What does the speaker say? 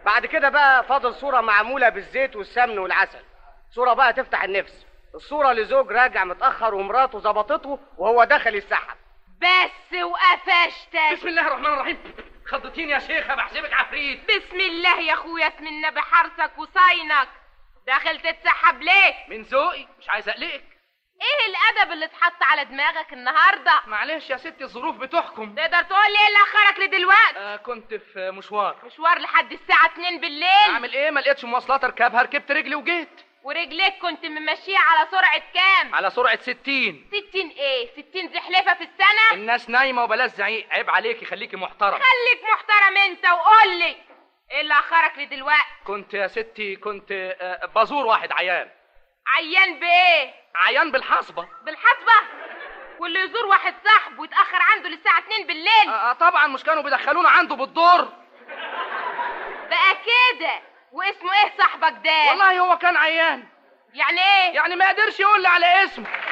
بعد كده بقى فاضل صورة معمولة بالزيت والسمن والعسل، صورة بقى تفتح النفس، الصورة لزوج راجع متأخر ومراته ظبطته وهو دخل يسحب. بس وقفشتك. بسم الله الرحمن الرحيم. خضتيني يا شيخة، بحسبك عفريت. بسم الله يا اخويا، اسم النبي حرسك وصاينك. داخل تتسحب ليه؟ من ذوقي، مش عايز اقلقك. ايه الادب اللي اتحط على دماغك النهارده؟ معلش يا ستي، الظروف بتحكم. تقدر تقول لي ايه اللي اخرك لدلوقتي؟ كنت في مشوار. مشوار لحد الساعه 2 بالليل؟ اعمل ايه، ما لقيتش مواصلات اركبها، ركبت رجلي وجيت. ورجليك كنت ممشيها على سرعه كام؟ على سرعة 60. 60 ايه؟ 60 زحلفه في السنه؟ الناس نايمة وبلاش زعيق، عيب عليكي، خليكي محترم. خليك محترم انت وقول لي ايه اللي اخرك لدلوقتي؟ كنت يا ستي بزور واحد عيان. عيان بايه؟ عيان بالحصبة. بالحسبه؟ واللي يزور واحد صاحبه ويتاخر عنده للساعه 2 بالليل؟ طبعا، مش كانوا بيدخلونا عنده بالدور؟ بقى كده. واسمه ايه صاحبك ده؟ والله هو كان عيان. يعني ايه؟ يعني ما قدرش يقول لي على اسمه.